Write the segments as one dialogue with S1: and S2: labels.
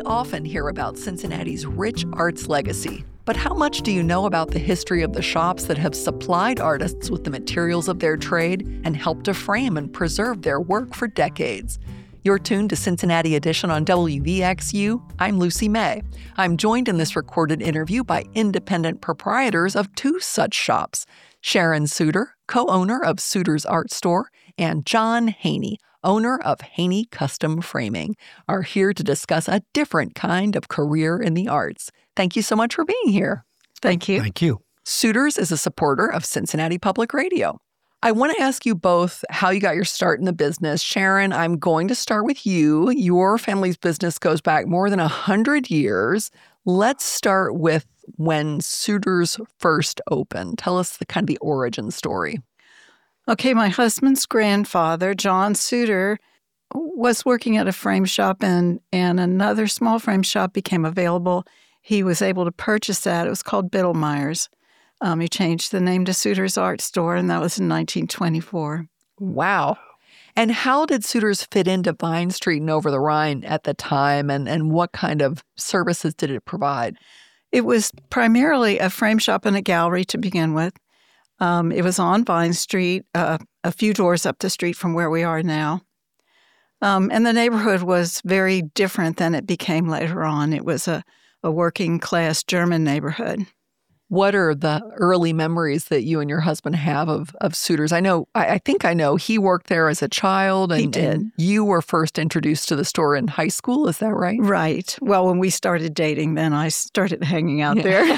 S1: often hear about Cincinnati's rich arts legacy, but how much do you know about the history of the shops that have supplied artists with the materials of their trade and helped to frame and preserve their work for decades? You're tuned to Cincinnati Edition on WVXU. I'm Lucy May. I'm joined in this recorded interview by independent proprietors of two such shops, Sharon Suter, co-owner of Suter's Art Store, and John Haney, owner of Haney Custom Framing, are here to discuss a different kind of career in the arts. Thank you so much for being here.
S2: Thank you.
S3: Thank you.
S1: Suter's is a supporter of Cincinnati Public Radio. I want to ask you both how you got your start in the business. Sharon, I'm going to start with you. Your family's business goes back more than 100 years. Let's start with when Suter's first opened. Tell us the origin story.
S2: Okay, my husband's grandfather, John Suter, was working at a frame shop and another small frame shop became available. He was able to purchase that. It was called Biddlemeyer's. He changed the name to Suter's Art Store, and that was in 1924.
S1: Wow. And how did Suter's fit into Vine Street and Over the Rhine at the time, and what kind of services did it provide?
S2: It was primarily a frame shop and a gallery to begin with. It was on Vine Street, a few doors up the street from where we are now. And the neighborhood was very different than it became later on. It was a working-class German neighborhood.
S1: What are the early memories that you and your husband have of Suter's? I think I know he worked there as a child.
S2: He did.
S1: And you were first introduced to the store in high school, is that right?
S2: Right. Well, when we started dating, then I started hanging out there.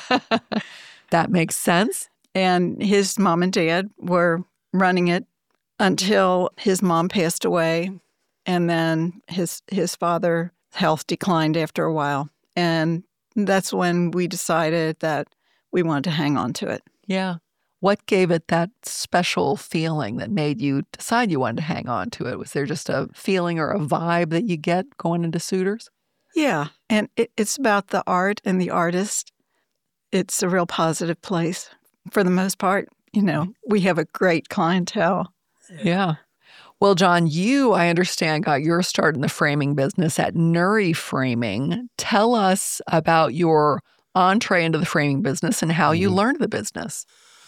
S1: That makes sense.
S2: And his mom and dad were running it until his mom passed away. And then his father's health declined after a while. And that's when we decided that we wanted to hang on to it.
S1: Yeah. What gave it that special feeling that made you decide you wanted to hang on to it? Was there just a feeling or a vibe that you get going into Suter's?
S2: Yeah. And it's about the art and the artist. It's a real positive place. For the most part, we have a great clientele.
S1: Yeah. Well, John, you, I understand, got your start in the framing business at Nuri Framing. Tell us about your entree into the framing business and how you learned the business.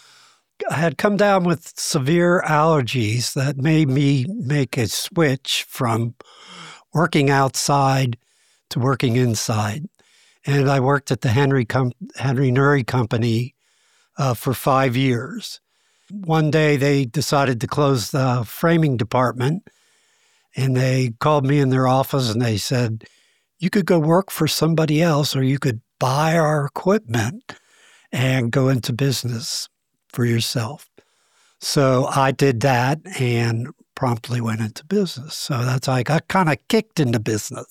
S3: I had come down with severe allergies that made me make a switch from working outside to working inside. And I worked at the Henry Nuri Company for 5 years. One day they decided to close the framing department, and they called me in their office and they said, you could go work for somebody else or you could buy our equipment and go into business for yourself. So I did that and promptly went into business. So that's how I got kind of kicked into business.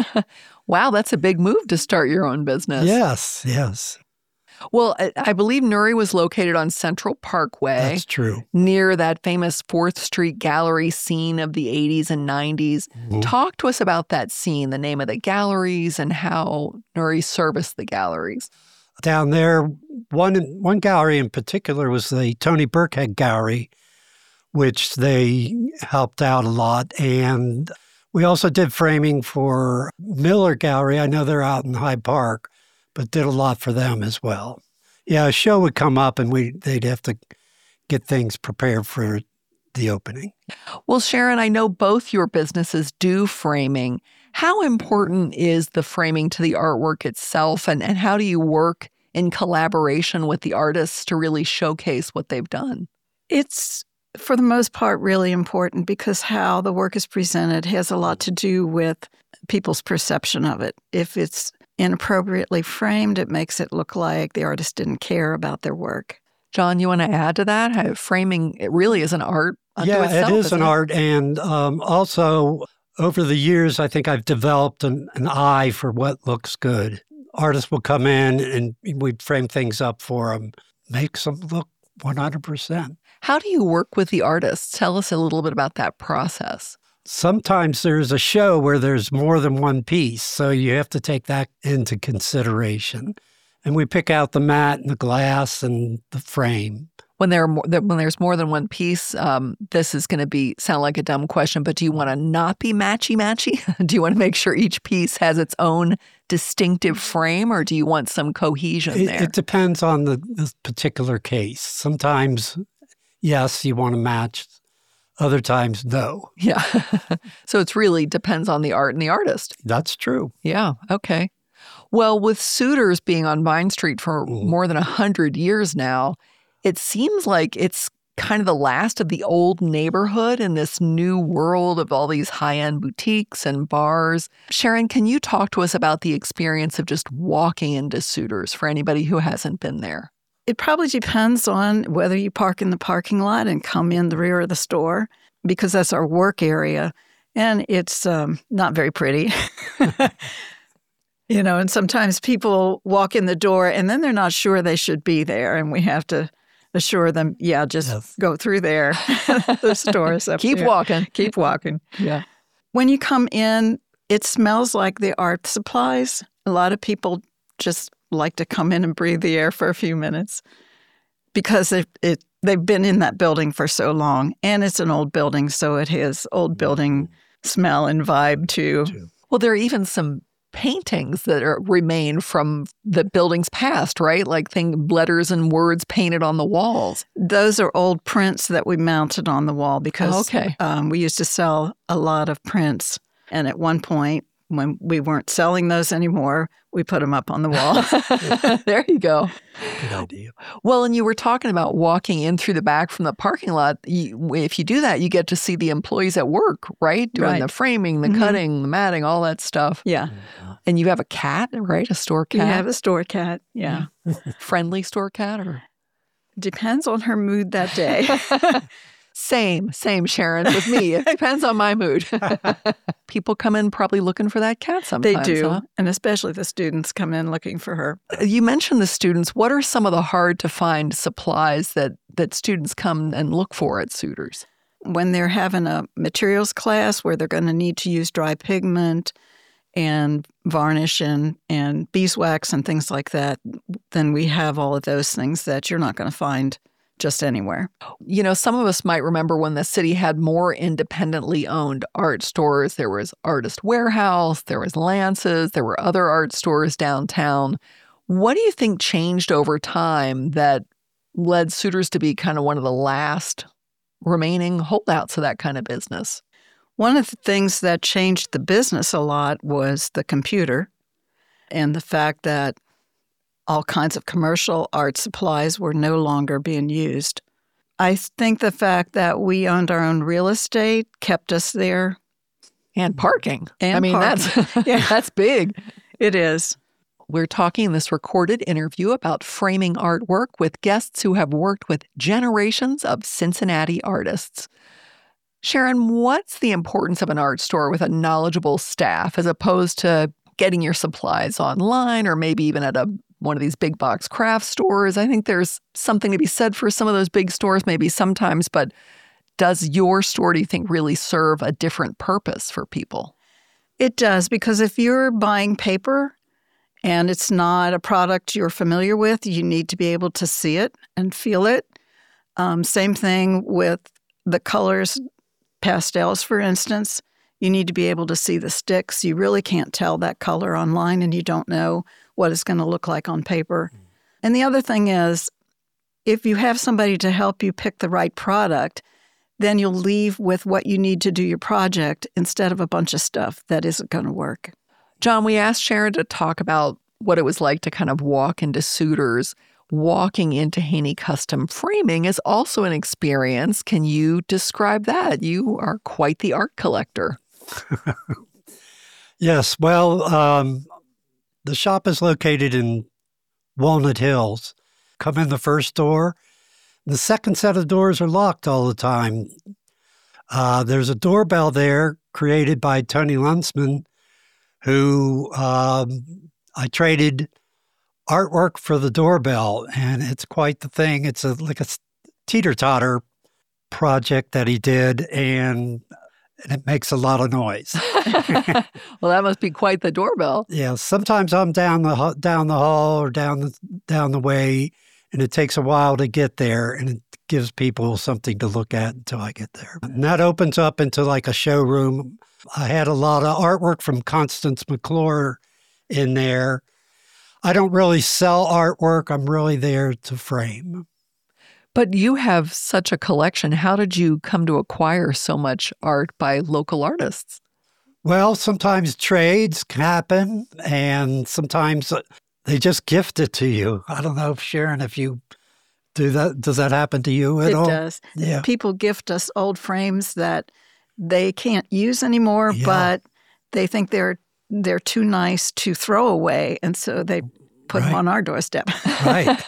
S1: Wow, that's a big move to start your own business.
S3: Yes.
S1: Well, I believe Nuri was located on Central Parkway.
S3: That's true.
S1: Near that famous 4th Street gallery scene of the 80s and 90s. Mm-hmm. Talk to us about that scene, the name of the galleries, and how Nuri serviced the galleries.
S3: Down there, one gallery in particular was the Tony Burkhead Gallery, which they helped out a lot. And we also did framing for Miller Gallery. I know they're out in Hyde Park, but did a lot for them as well. Yeah, a show would come up and they'd have to get things prepared for the opening.
S1: Well, Sharon, I know both your businesses do framing. How important is the framing to the artwork itself, and how do you work in collaboration with the artists to really showcase what they've done?
S2: It's, for the most part, really important because how the work is presented has a lot to do with people's perception of it. If it's inappropriately framed, it makes it look like the artist didn't care about their work.
S1: John, you want to add to that? Framing, it really is an art unto itself.
S3: Yeah, it is an art. And also, over the years, I think I've developed an eye for what looks good. Artists will come in and we'd frame things up for them, makes them look 100%.
S1: How do you work with the artists? Tell us a little bit about that process.
S3: Sometimes there's a show where there's more than one piece, so you have to take that into consideration. And we pick out the mat and the glass and the frame.
S1: When there's more than one piece, this is going to sound like a dumb question, but do you want to not be matchy-matchy? Do you want to make sure each piece has its own distinctive frame, or do you want some cohesion there?
S3: It depends on the particular case. Sometimes, yes, you want to match. Other times, no.
S1: Yeah. So it really depends on the art and the artist.
S3: That's true.
S1: Yeah. Okay. Well, with Suitors being on Vine Street for more than 100 years now, it seems like it's kind of the last of the old neighborhood in this new world of all these high-end boutiques and bars. Sharon, can you talk to us about the experience of just walking into Suitors for anybody who hasn't been there?
S2: It probably depends on whether you park in the parking lot and come in the rear of the store, because that's our work area, and it's not very pretty. And sometimes people walk in the door and then they're not sure they should be there, and we have to assure them, go through there. The store's up
S1: Keep
S2: there.
S1: walking.
S2: Keep walking.
S1: Yeah.
S2: When you come in, it smells like the art supplies. A lot of people just like to come in and breathe the air for a few minutes because they've been in that building for so long. And it's an old building, so it has old building smell and vibe too.
S1: Well, there are even some paintings that remain from the building's past, right? Like letters and words painted on the walls.
S2: Those are old prints that we mounted on the wall because we used to sell a lot of prints. And at one point, when we weren't selling those anymore, we put them up on the wall.
S1: There you go.
S3: Good idea.
S1: Well, and you were talking about walking in through the back from the parking lot. If you do that, you get to see the employees at work, right? Doing the framing, the cutting, the matting, all that stuff.
S2: Yeah.
S1: And you have a cat, right? A store cat?
S2: We have a store cat, yeah.
S1: Friendly store cat? Or
S2: depends on her mood that day.
S1: Same, Sharon, with me. It depends on my mood. People come in probably looking for that cat sometimes.
S2: They do,
S1: huh?
S2: and especially the students come in looking for her.
S1: You mentioned the students. What are some of the hard-to-find supplies that students come and look for at Suitors?
S2: When they're having a materials class where they're going to need to use dry pigment and varnish and beeswax and things like that, then we have all of those things that you're not going to find just anywhere.
S1: Some of us might remember when the city had more independently owned art stores. There was Artist Warehouse, there was Lance's, there were other art stores downtown. What do you think changed over time that led Suitors to be kind of one of the last remaining holdouts of that kind of business?
S2: One of the things that changed the business a lot was the computer and the fact that all kinds of commercial art supplies were no longer being used. I think the fact that we owned our own real estate kept us there.
S1: And parking.
S2: Parking.
S1: That's big.
S2: It is.
S1: We're talking in this recorded interview about framing artwork with guests who have worked with generations of Cincinnati artists. Sharon, what's the importance of an art store with a knowledgeable staff as opposed to getting your supplies online or maybe even at one of these big box craft stores? I think there's something to be said for some of those big stores maybe sometimes, but does your store, do you think, really serve a different purpose for people?
S2: It does, because if you're buying paper and it's not a product you're familiar with, you need to be able to see it and feel it. Same thing with the colors, pastels, for instance. You need to be able to see the sticks. You really can't tell that color online, and you don't know what it's going to look like on paper. And the other thing is, if you have somebody to help you pick the right product, then you'll leave with what you need to do your project instead of a bunch of stuff that isn't going to work.
S1: John, we asked Sharon to talk about what it was like to kind of walk into Suitors. Walking into Haney Custom Framing is also an experience. Can you describe that? You are quite the art collector.
S3: Yes. Well, the shop is located in Walnut Hills. Come in the first door. The second set of doors are locked all the time. There's a doorbell there created by Tony Lunsman, who I traded artwork for the doorbell, and it's quite the thing. It's like a teeter-totter project that he did, and it makes a lot of noise.
S1: Well, that must be quite the doorbell.
S3: Yeah, sometimes I'm down the hall or down the way, and it takes a while to get there, and it gives people something to look at until I get there. And that opens up into like a showroom. I had a lot of artwork from Constance McClure in there. I don't really sell artwork. I'm really there to frame.
S1: But you have such a collection. How did you come to acquire so much art by local artists?
S3: Well, sometimes trades happen, and sometimes they just gift it to you. I don't know, Sharon, if you do that. Does that happen to you at all?
S2: It does.
S3: Yeah.
S2: People gift us old frames that they can't use anymore, but they think they're too nice to throw away, and so they put them on our doorstep.
S3: Right.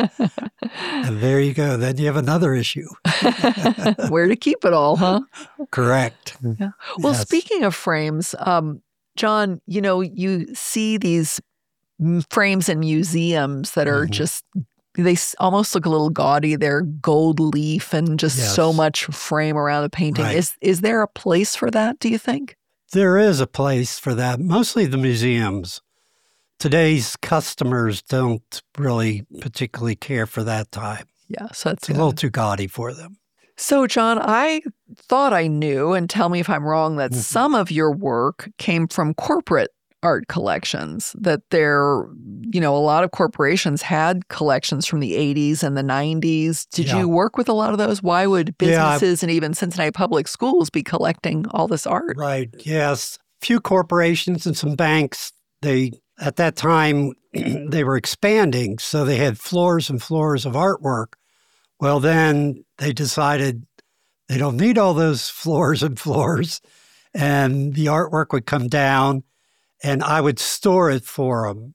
S3: And there you go. Then you have another issue.
S1: Where to keep it all, huh?
S3: Correct.
S1: Yeah. Well, speaking of frames, John, you see these frames in museums that are just, they almost look a little gaudy. They're gold leaf and just so much frame around a painting.
S3: Right.
S1: Is there a place for that, do you think?
S3: There is a place for that, mostly the museums. Today's customers don't really particularly care for that type.
S1: Yeah, so
S3: it's a little too gaudy for them.
S1: So, John, I thought I knew, and tell me if I'm wrong, that some of your work came from corporate art collections, that a lot of corporations had collections from the 80s and the 90s. Did you work with a lot of those? Why would businesses and even Cincinnati Public Schools be collecting all this art?
S3: Right, yes. Few corporations and some banks, at that time, they were expanding, so they had floors and floors of artwork. Well, then they decided they don't need all those floors and floors, and the artwork would come down, and I would store it for them.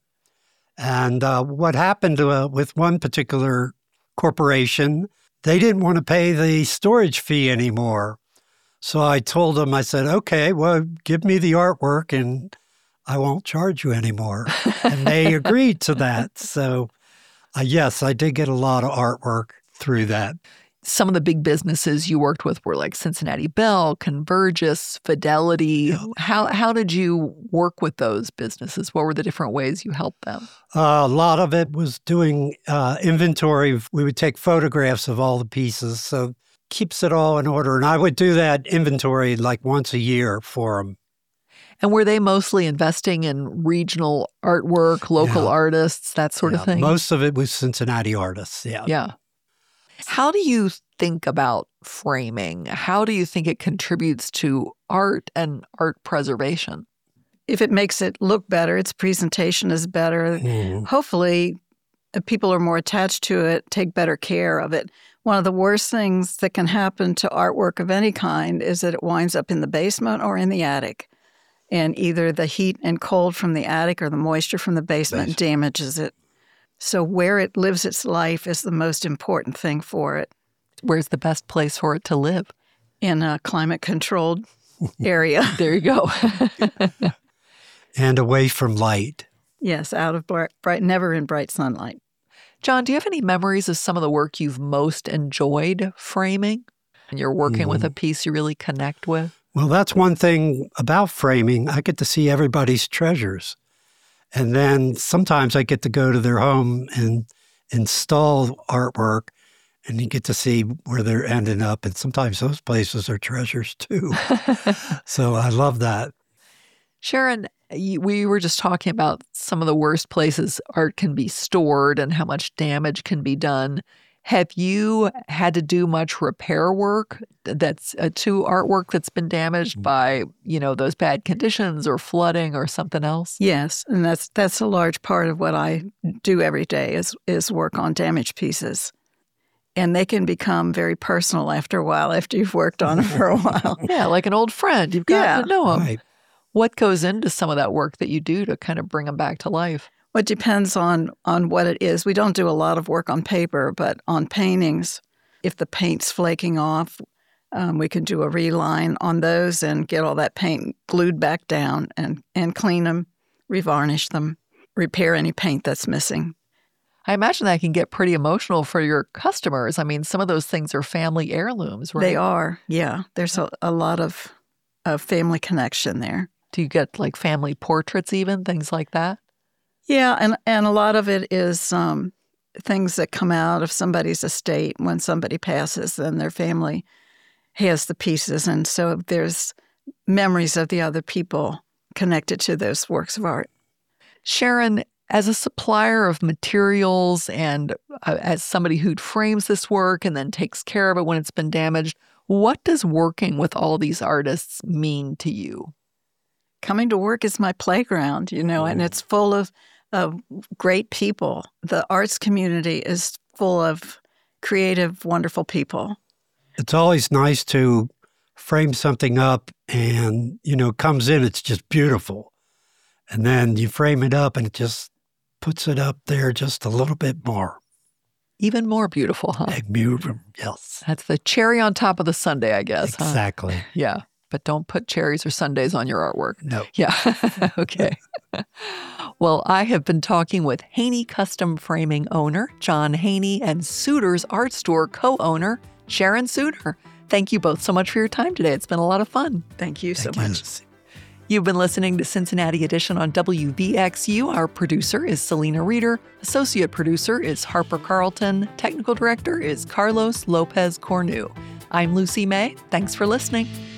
S3: And what happened with one particular corporation, they didn't want to pay the storage fee anymore. So I told them, I said, okay, well, give me the artwork, and I won't charge you anymore. And they agreed to that. So, yes, I did get a lot of artwork through that.
S1: Some of the big businesses you worked with were like Cincinnati Bell, Convergys, Fidelity. Yeah. How did you work with those businesses? What were the different ways you helped them?
S3: A lot of it was doing inventory. We would take photographs of all the pieces, so keeps it all in order. And I would do that inventory like once a year for them.
S1: And were they mostly investing in regional artwork, local artists, that sort of thing?
S3: Most of it was Cincinnati artists,
S1: Yeah. How do you think about framing? How do you think it contributes to art and art preservation?
S2: If it makes it look better, its presentation is better. Hopefully, people are more attached to it, take better care of it. One of the worst things that can happen to artwork of any kind is that it winds up in the basement or in the attic. And either the heat and cold from the attic or the moisture from the basement damages it. So where it lives its life is the most important thing for it.
S1: Where's the best place for it to live?
S2: In a climate-controlled area.
S1: There you go.
S3: And away from light.
S2: Yes, out of bright, never in bright sunlight.
S1: John, do you have any memories of some of the work you've most enjoyed framing? And you're working with a piece you really connect with?
S3: Well, that's one thing about framing. I get to see everybody's treasures. And then sometimes I get to go to their home and install artwork, and you get to see where they're ending up. And sometimes those places are treasures too. So I love that.
S1: Sharon, we were just talking about some of the worst places art can be stored and how much damage can be done. Have you had to do much repair work that's to artwork that's been damaged by, those bad conditions or flooding or something else?
S2: Yes, and that's a large part of what I do every day is work on damaged pieces. And they can become very personal after a while, after you've worked on them for a while.
S1: Yeah, like an old friend. You've got to know them.
S3: Right.
S1: What goes into some of that work that you do to kind of bring them back to life?
S2: Well, it depends on what it is. We don't do a lot of work on paper, but on paintings, if the paint's flaking off, we can do a reline on those and get all that paint glued back down and clean them, revarnish them, repair any paint that's missing.
S1: I imagine that can get pretty emotional for your customers. I mean, some of those things are family heirlooms, right?
S2: They are, yeah. There's a lot of family connection there.
S1: Do you get like family portraits even, things like that?
S2: Yeah, and a lot of it is things that come out of somebody's estate when somebody passes, then their family has the pieces. And so there's memories of the other people connected to those works of art.
S1: Sharon, as a supplier of materials and as somebody who frames this work and then takes care of it when it's been damaged, what does working with all these artists mean to you?
S2: Coming to work is my playground, and it's full of great people. The arts community is full of creative, wonderful people.
S3: It's always nice to frame something up and, comes in, it's just beautiful. And then you frame it up and it just puts it up there just a little bit more.
S1: Even more beautiful, huh?
S3: Yes.
S1: That's the cherry on top of the sundae, I guess.
S3: Exactly.
S1: Huh? Yeah. But don't put cherries or sundaes on your artwork.
S3: No.
S1: Yeah. Okay. Well, I have been talking with Haney Custom Framing owner John Haney and Suter's Art Store co-owner Sharon Suter. Thank you both so much for your time today. It's been a lot of fun.
S2: Thank you so much.
S1: You've been listening to Cincinnati Edition on WVXU. Our producer is Selena Reeder. Associate producer is Harper Carlton. Technical director is Carlos Lopez Cornu. I'm Lucy May. Thanks for listening.